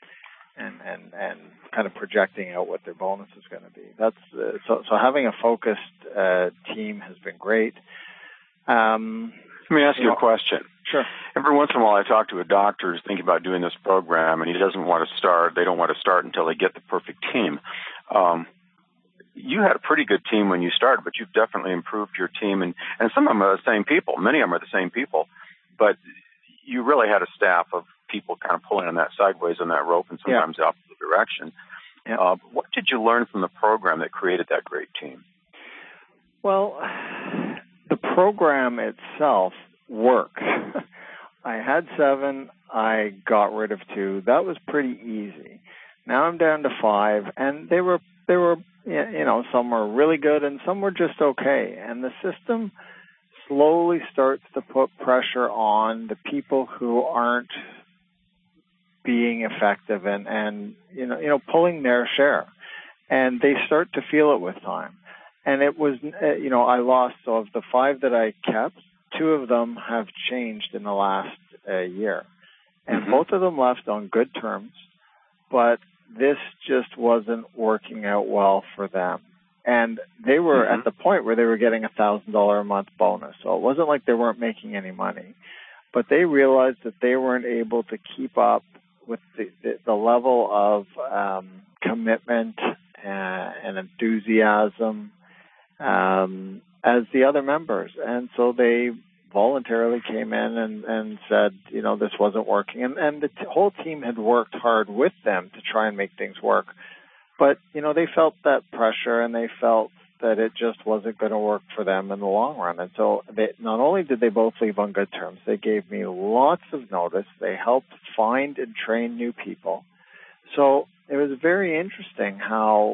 kind of projecting out what their bonus is going to be. That's so having a focused team has been great. Let me ask you a question. Sure. Every once in a while, I talk to a doctor who's thinking about doing this program, and he doesn't want to start. They don't want to start until they get the perfect team. You had a pretty good team when you started, but you've definitely improved your team, and some of them are the same people. Many of them are the same people, but you really had a staff of people kind of pulling on that sideways on that rope and sometimes the opposite direction. Yeah. What did you learn from the program that created that great team? Well, the program itself worked. I had 7. I got rid of 2. That was pretty easy. Now I'm down to 5, and they were some were really good and some were just okay. And the system slowly starts to put pressure on the people who aren't being effective and pulling their share. And they start to feel it with time. And it was, I lost, so of the 5 that I kept, 2 of them have changed in the last year. And both of them left on good terms, but this just wasn't working out well for them. And they were at the point where they were getting $1,000 a month bonus. So it wasn't like they weren't making any money. But they realized that they weren't able to keep up with the level of commitment and enthusiasm as the other members. And so they voluntarily came in and said, this wasn't working. And the whole team had worked hard with them to try and make things work. But, they felt that pressure and they felt that it just wasn't going to work for them in the long run. And so not only did they both leave on good terms, they gave me lots of notice. They helped find and train new people. So it was very interesting how,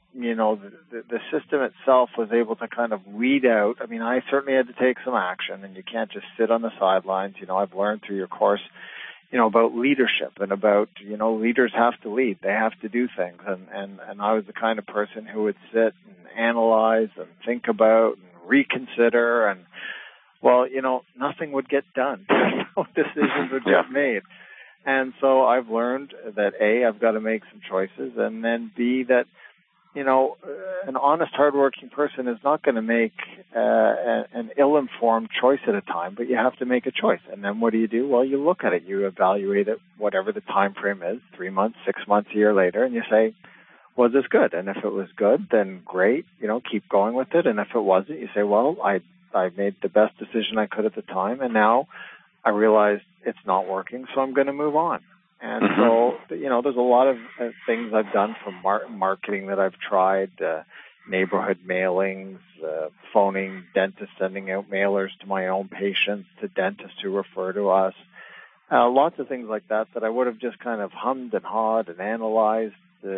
the system itself was able to kind of weed out. I mean, I certainly had to take some action, and you can't just sit on the sidelines. I've learned through your course, about leadership and about, leaders have to lead. They have to do things. And I was the kind of person who would sit and analyze and think about and reconsider. And, well, nothing would get done. Decisions would get made. And so I've learned that, A, I've got to make some choices, and then B, that an honest, hardworking person is not going to make an ill-informed choice at a time, but you have to make a choice. And then what do? Well, you look at it, you evaluate it, whatever the time frame is, 3 months, 6 months, a year later, and you say, was this good? And if it was good, then great, keep going with it. And if it wasn't, you say, well, I made the best decision I could at the time, and now I realized it's not working, so I'm going to move on. And so, there's a lot of things I've done from marketing that I've tried, neighborhood mailings, phoning dentists, sending out mailers to my own patients, to dentists who refer to us. Lots of things like that I would have just kind of hummed and hawed and analyzed,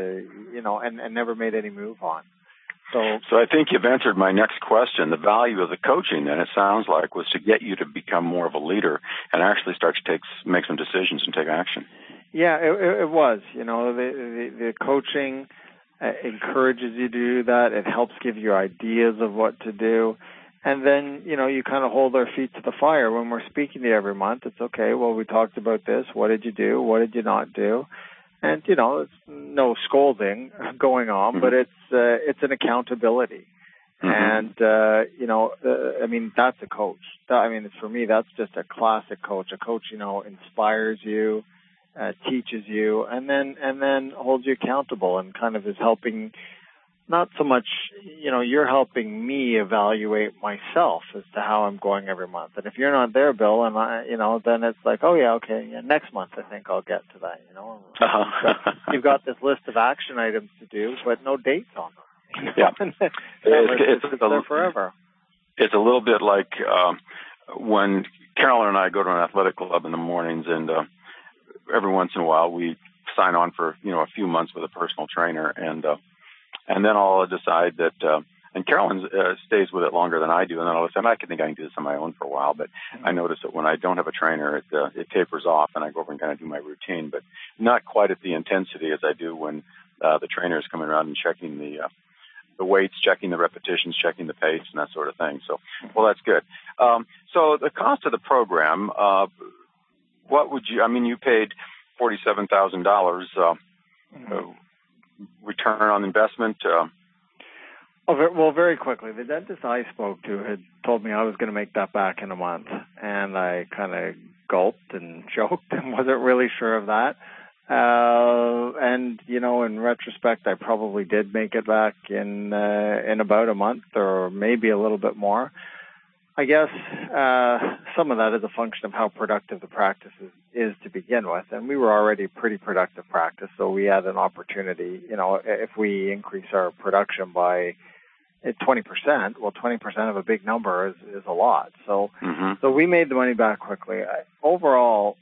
and never made any move on. So I think you've answered my next question. The value of the coaching, then, it sounds like, was to get you to become more of a leader and actually start to make some decisions and take action. Yeah, it was. The coaching encourages you to do that. It helps give you ideas of what to do. And then, you kind of hold our feet to the fire. When we're speaking to you every month, it's okay, well, we talked about this. What did you do? What did you not do? And, it's no scolding going on, but it's an accountability. And, that's a coach. For me, that's just a classic coach. A coach, inspires you, teaches you, and then holds you accountable and kind of is helping. Not so much, you're helping me evaluate myself as to how I'm going every month. And if you're not there, Bill, and then it's like, oh yeah, okay, yeah, next month I think I'll get to that. You've got this list of action items to do, but no dates on them. Yeah, it's there forever. It's a little bit like when Carolyn and I go to an athletic club in the mornings, and every once in a while we sign on for a few months with a personal trainer, and then I'll decide that, and Carolyn stays with it longer than I do, and then all of a sudden I think I can do this on my own for a while, but I notice that when I don't have a trainer, it tapers off, and I go over and kind of do my routine, but not quite at the intensity as I do when the trainer is coming around and checking the weights, checking the repetitions, checking the pace, and that sort of thing. So, well, that's good. So the cost of the program, what would you paid $47,000, return on investment? Well, very quickly. The dentist I spoke to had told me I was going to make that back in a month, and I kind of gulped and choked and wasn't really sure of that. And in retrospect, I probably did make it back in about a month, or maybe a little bit more. I guess some of that is a function of how productive the practice is to begin with, and we were already a pretty productive practice, so we had an opportunity. If we increase our production by 20%, well, 20% of a big number is a lot. So, so we made the money back quickly. Overall,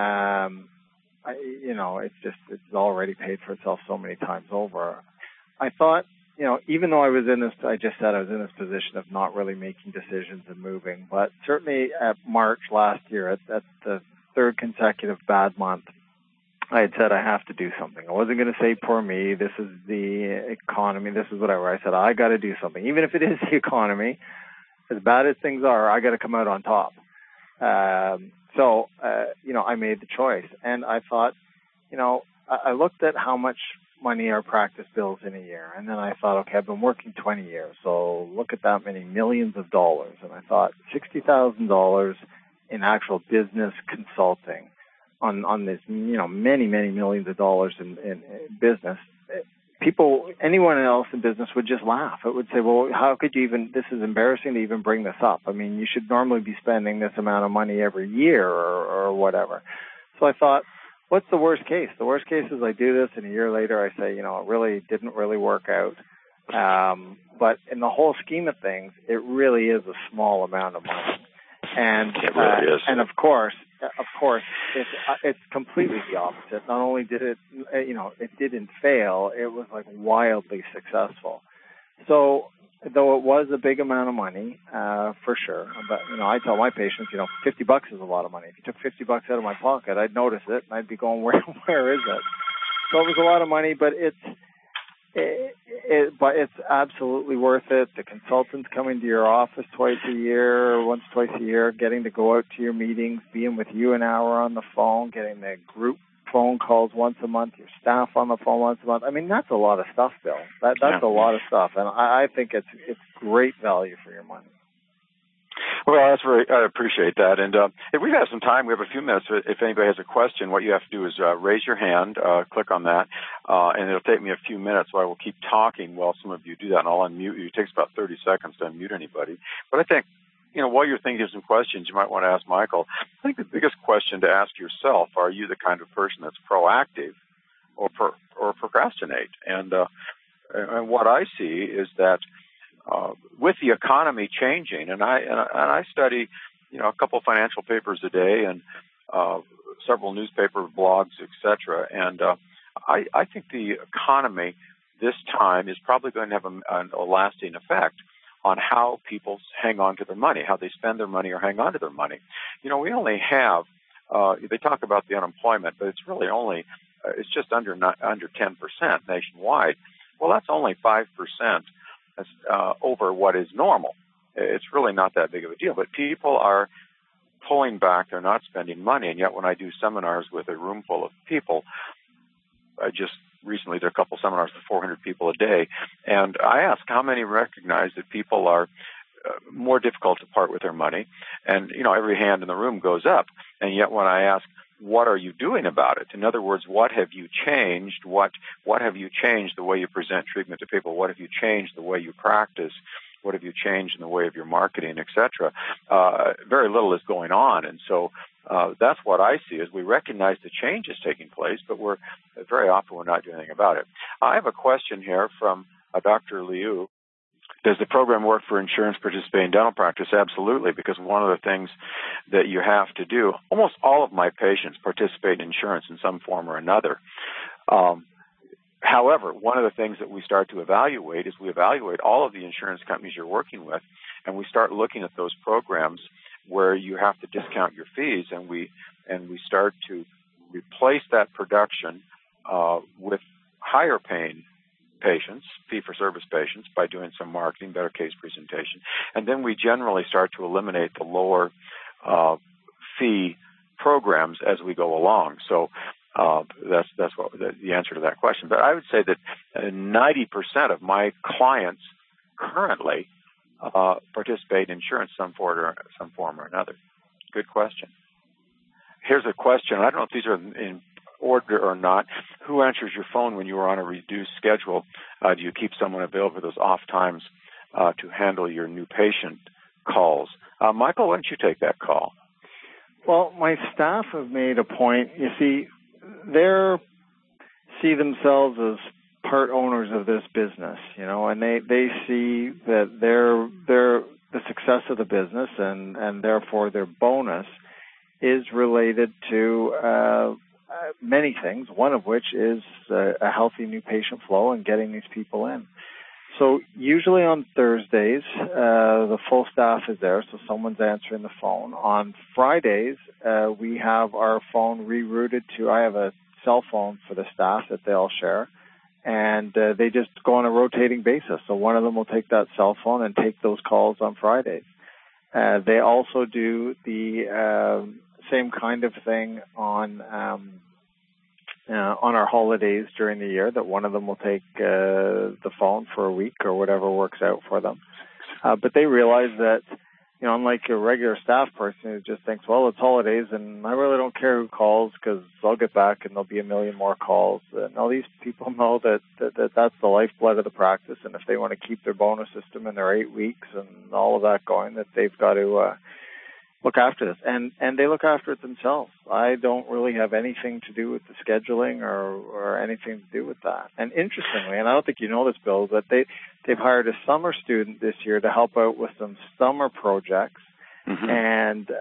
it's already paid for itself so many times over. I thought, even though I was in this position of not really making decisions and moving, but certainly at March last year, at the third consecutive bad month, I had said I have to do something. I wasn't going to say, poor me, this is the economy, this is whatever. I said, I got to do something. Even if it is the economy, as bad as things are, I got to come out on top. So, I made the choice. And I thought, I looked at how much money our practice bills in a year. And then I thought, okay, I've been working 20 years, so look at that many millions of dollars. And I thought $60,000 in actual business consulting on this, many, many millions of dollars in business. Anyone else in business would just laugh. It would say, well, how could you this is embarrassing to even bring this up. I mean, you should normally be spending this amount of money every year or whatever. So I thought, what's the worst case? The worst case is I do this, and a year later I say, it really didn't really work out. But in the whole scheme of things, it really is a small amount of money. And it really is. And of course, it's completely the opposite. Not only did it, it didn't fail, it was like wildly successful. So, though it was a big amount of money, for sure, but, I tell my patients, $50 is a lot of money. If you took $50 out of my pocket, I'd notice it, and I'd be going, where is it? So it was a lot of money, but it's absolutely worth it. The consultants coming to your office twice a year, getting to go out to your meetings, being with you an hour on the phone, getting the group phone calls once a month, your staff on the phone once a month. I mean, that's a lot of stuff, Bill. That's a lot of stuff, and I think it's great value for your money. Well, I appreciate that. And if we have some time, we have a few minutes. If anybody has a question, what you have to do is raise your hand, click on that, and it'll take me a few minutes, so I will keep talking while some of you do that, and I'll unmute you. It takes about 30 seconds to unmute anybody. But I think, while you're thinking of some questions you might want to ask Michael, I think the biggest question to ask yourself, are you the kind of person that's proactive or procrastinate? And what I see is that with the economy changing, and I study, a couple of financial papers a day and several newspaper blogs, etc. And I think the economy this time is probably going to have a lasting effect on how people hang on to their money, how they spend their money or hang on to their money. We only have, they talk about the unemployment, but it's really only, it's just under 10% nationwide. Well, that's only 5% over what is normal. It's really not that big of a deal, but people are pulling back. They're not spending money. And yet when I do seminars with a room full of people, I just recently did a couple seminars with 400 people a day, and I ask how many recognize that people are more difficult to part with their money, and every hand in the room goes up. And yet when I ask, what are you doing about it? In other words, what have you changed? What have you changed the way you present treatment to people? What have you changed the way you practice? What have you changed in the way of your marketing, etc.? Very little is going on, and so that's what I see, is we recognize the change is taking place, but very often we're not doing anything about it. I have a question here from Dr. Liu. Does the program work for insurance participating dental practice? Absolutely, because one of the things that you have to do, almost all of my patients participate in insurance in some form or another. However, one of the things that we start to evaluate is we evaluate all of the insurance companies you're working with, and we start looking at those programs where you have to discount your fees, and we start to replace that production with higher paying patients, fee-for-service patients, by doing some marketing, better case presentation. And then we generally start to eliminate the lower fee programs as we go along. So that's what the answer to that question. But I would say that 90% of my clients currently participate in insurance some form or another. Good question. Here's a question. I don't know if these are in order or not. Who answers your phone when you are on a reduced schedule? Do you keep someone available for those off times to handle your new patient calls? Michael, why don't you take that call? Well, my staff have made a point. You see, they see themselves as part owners of this business, and they see that they're the success of the business, and therefore their bonus is related to many things, one of which is a healthy new patient flow and getting these people in. So usually on Thursdays, the full staff is there, so someone's answering the phone. On Fridays, we have our phone rerouted to, I have a cell phone for the staff that they all share, and they just go on a rotating basis. So one of them will take that cell phone and take those calls on Fridays. They also do the same kind of thing on our holidays during the year, that one of them will take the phone for a week or whatever works out for them. But they realize that, unlike a regular staff person who just thinks, well, it's holidays and I really don't care who calls because I'll get back and there'll be a million more calls. And all these people know that that's the lifeblood of the practice, and if they want to keep their bonus system in their 8 weeks and all of that going, that they've got to look after this, and they look after it themselves. I don't really have anything to do with the scheduling or anything to do with that. And interestingly, and I don't think you know this, Bill, but they've hired a summer student this year to help out with some summer projects, mm-hmm.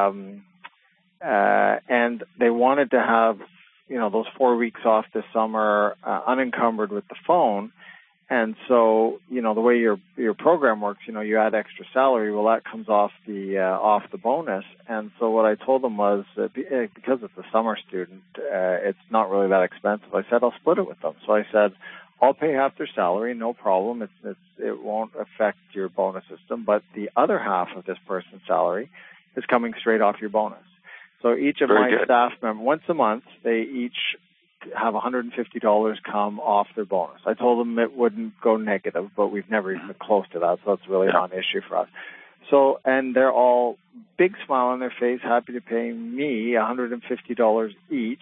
and they wanted to have those 4 weeks off this summer unencumbered with the phone. And so, the way your program works, you add extra salary. Well, that comes off the bonus. And so what I told them was that because it's a summer student, it's not really that expensive. I said, I'll split it with them. So I said, I'll pay half their salary, no problem. It won't affect your bonus system. But the other half of this person's salary is coming straight off your bonus. So each of my staff members, once a month, they each have $150 come off their bonus. I told them it wouldn't go negative, but we've never even been close to that, so it's really not an issue for us. So, and they're all big smile on their face, happy to pay me $150 each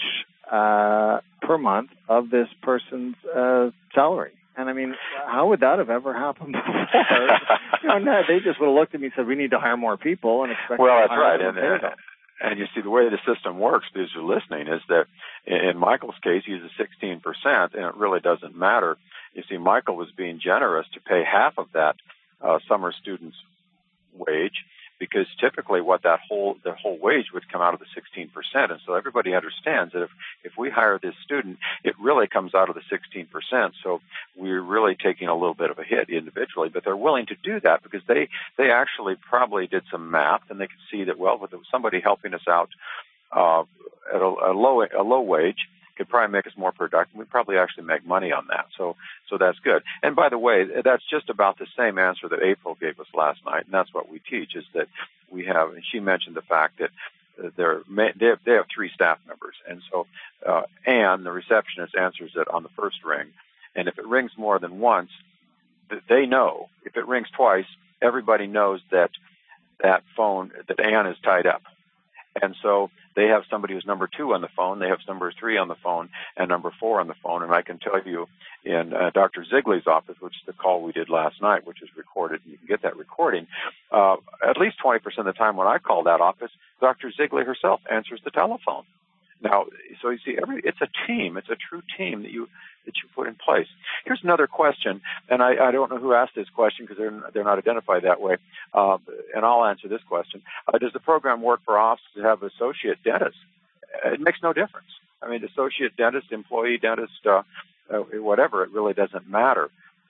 per month of this person's salary. And I mean, how would that have ever happened before? No, they just would have looked at me and said, "We need to hire more people," and expect. Well, that's right. And you see, the way the system works, because you're listening, is that in Michael's case, he uses 16%, and it really doesn't matter. You see, Michael was being generous to pay half of that summer student's wage, because typically the whole wage would come out of the 16%. And so everybody understands that if we hire this student, it really comes out of the 16%. So we're really taking a little bit of a hit individually, but they're willing to do that because they actually probably did some math, and they could see that, well, with somebody helping us out at a low wage could probably make us more productive. We'd probably actually make money on that. So that's good. And by the way, that's just about the same answer that April gave us last night, and that's what we teach, is that we have, and she mentioned the fact that they have 3 staff members. And so Anne, the receptionist, answers it on the first ring. And if it rings more than once, they know. If it rings twice, everybody knows that phone, that Anne is tied up. And so they have somebody who's number 2 on the phone, they have number 3 on the phone, and number 4 on the phone. And I can tell you, in Dr. Zigley's office, which is the call we did last night, which is recorded, and you can get that recording, at least 20% of the time when I call that office, Dr. Zigley herself answers the telephone. Now, so you see, it's a team. It's a true team that you put in place. Here's another question, and I don't know who asked this question because they're not identified that way, and I'll answer this question. Does the program work for offices that have associate dentists? It makes no difference. I mean, associate dentist, employee dentist, whatever, it really doesn't matter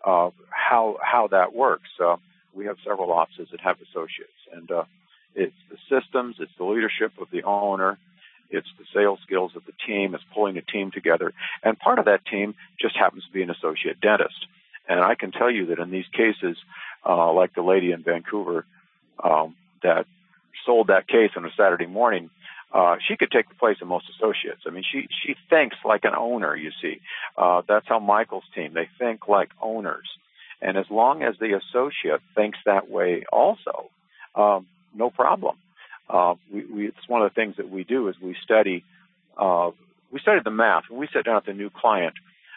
how that works. We have several offices that have associates, and it's the systems, it's the leadership of the owner, it's the sales skills of the team, it's pulling a team together. And part of that team just happens to be an associate dentist. And I can tell you that in these cases, like the lady in Vancouver that sold that case on a Saturday morning, she could take the place of most associates. I mean, she thinks like an owner, you see. That's how Michael's team, they think like owners. And as long as the associate thinks that way also, no problem. It's one of the things that we do is we study the math. When we sit down with a new client,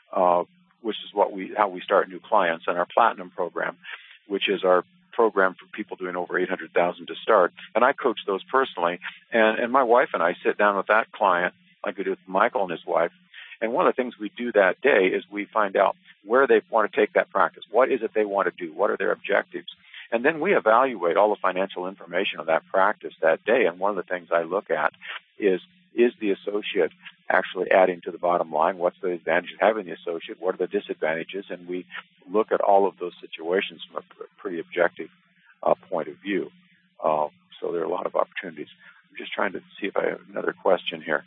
which is how we start new clients, and our Platinum program, which is our program for people doing over $800,000 to start. And I coach those personally. And my wife and I sit down with that client, like we do with Michael and his wife. And one of the things we do that day is we find out where they want to take that practice. What is it they want to do? What are their objectives? And then we evaluate all the financial information of that practice that day. And one of the things I look at is the associate actually adding to the bottom line? What's the advantage of having the associate? What are the disadvantages? And we look at all of those situations from a pretty objective point of view. So there are a lot of opportunities. I'm just trying to see if I have another question here.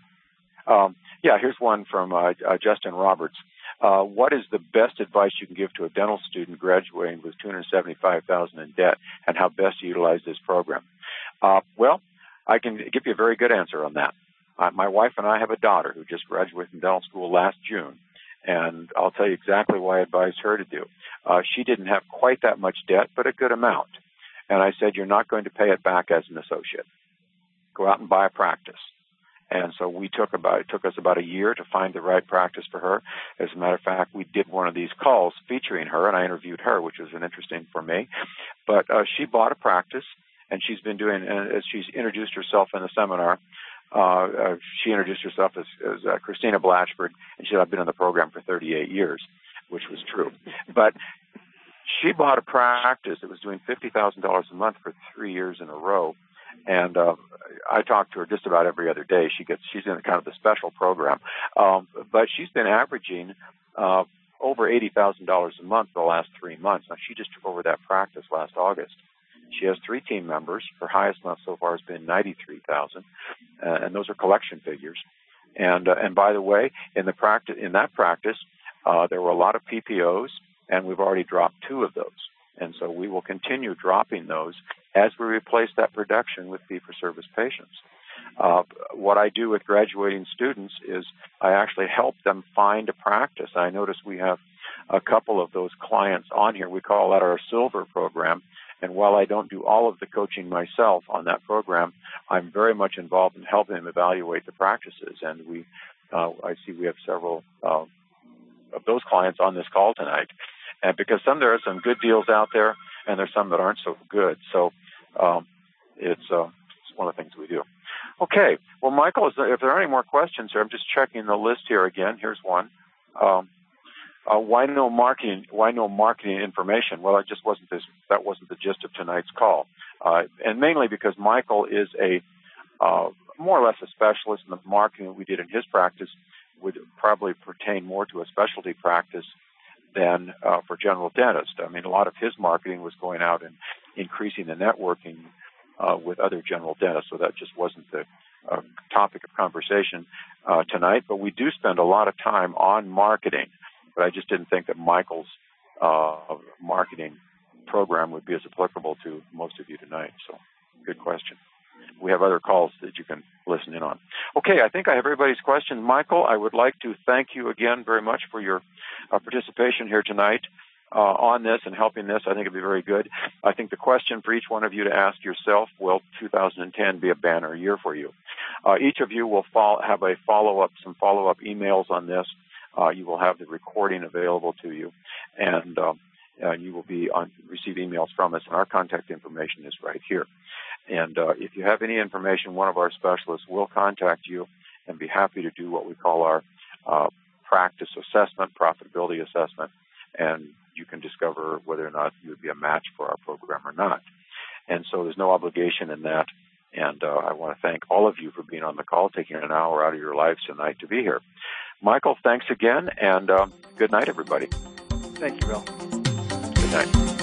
Here's one from Justin Roberts. What is the best advice you can give to a dental student graduating with $275,000 in debt, and how best to utilize this program? Well, I can give you a very good answer on that. My wife and I have a daughter who just graduated from dental school last June, and I'll tell you exactly what I advised her to do. She didn't have quite that much debt, but a good amount. And I said, you're not going to pay it back as an associate. Go out and buy a practice. And so it took us about a year to find the right practice for her. As a matter of fact, we did one of these calls featuring her, and I interviewed her, which was interesting for me. But she bought a practice, and she's been doing, as she's introduced herself in the seminar, she introduced herself as Christina Blatchford, and she said, I've been in the program for 38 years, which was true. But she bought a practice that was doing $50,000 a month for 3 years in a row. And I talk to her just about every other day. She's in kind of the special program. But she's been averaging over $80,000 a month the last 3 months. Now, she just took over that practice last August. She has 3 team members. Her highest month so far has been $93,000, and those are collection figures. And by the way, in that practice, there were a lot of PPOs, and we've already dropped 2 of those. And so we will continue dropping those as we replace that production with fee-for-service patients. What I do with graduating students is I actually help them find a practice. I notice we have a couple of those clients on here. We call that our silver program. And while I don't do all of the coaching myself on that program, I'm very much involved in helping them evaluate the practices. And I see we have several of those clients on this call tonight. And because there are some good deals out there, and there's some that aren't so good. So it's one of the things we do. Okay. Well, Michael, if there are any more questions here, I'm just checking the list here again. Here's one. Why no marketing? Why no marketing information? Well, that wasn't the gist of tonight's call, and mainly because Michael is a more or less a specialist, in the marketing that we did in his practice would probably pertain more to a specialty practice than for general dentists. I mean, a lot of his marketing was going out and increasing the networking with other general dentists, so that just wasn't the topic of conversation tonight. But we do spend a lot of time on marketing. But I just didn't think that Michael's marketing program would be as applicable to most of you tonight. So, good question. We have other calls that you can listen in on. Okay, I think I have everybody's questions. Michael, I would like to thank you again very much for your participation here tonight on this and helping this. I think it'd be very good. I think the question for each one of you to ask yourself, will 2010 be a banner year for you? Each of you will have some follow-up emails on this. You will have the recording available to you, and you will receive emails from us, and our contact information is right here. And if you have any information, one of our specialists will contact you and be happy to do what we call our practice assessment, profitability assessment, and you can discover whether or not you would be a match for our program or not. And so there's no obligation in that. And I want to thank all of you for being on the call, taking an hour out of your lives tonight to be here. Michael, thanks again, and good night, everybody. Thank you, Bill. Good night.